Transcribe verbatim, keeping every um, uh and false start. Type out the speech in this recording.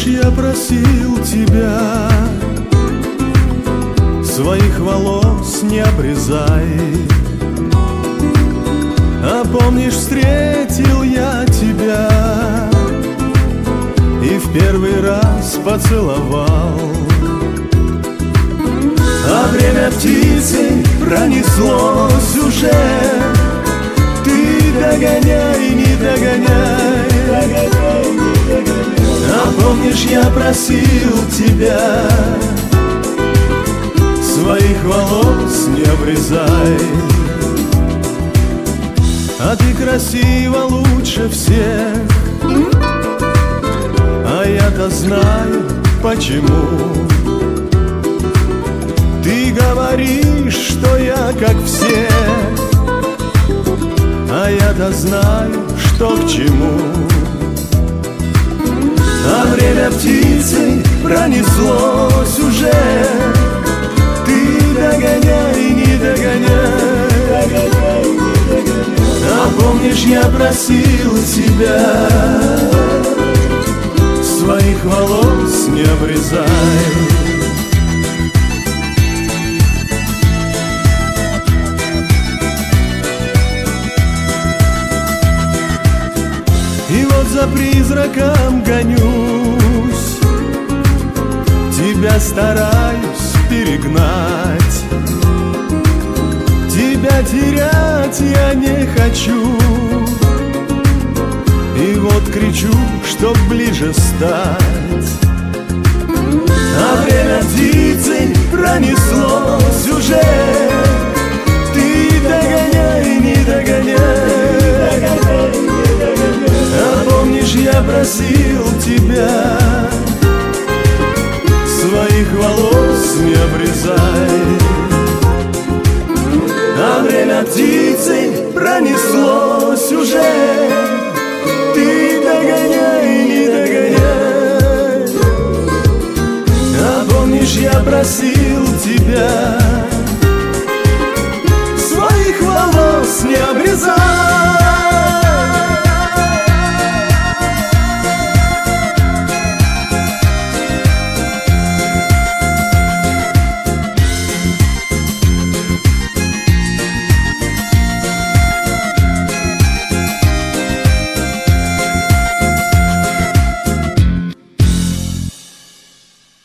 помнишь, я просил тебя, своих волос не обрезай. А помнишь, встретил я тебя и в первый раз поцеловал. А время птицей пронеслось уже. Ты догоняй, не догоняй. А помнишь, я просил тебя, своих волос не обрезай. А ты красива лучше всех, а я-то знаю почему. Ты говоришь, что я как все, а я-то знаю, что к чему. А время птицей пронеслось уже. Ты догоняй, не догоняй. А помнишь, я просил тебя, своих волос не обрезай. И вот за призраком гонюсь, тебя стараюсь перегнать. Тебя терять я не хочу, и вот кричу, чтоб ближе стать. А время птицей пронеслось уже. Ты догоняй, не догоняй. А помнишь, я просил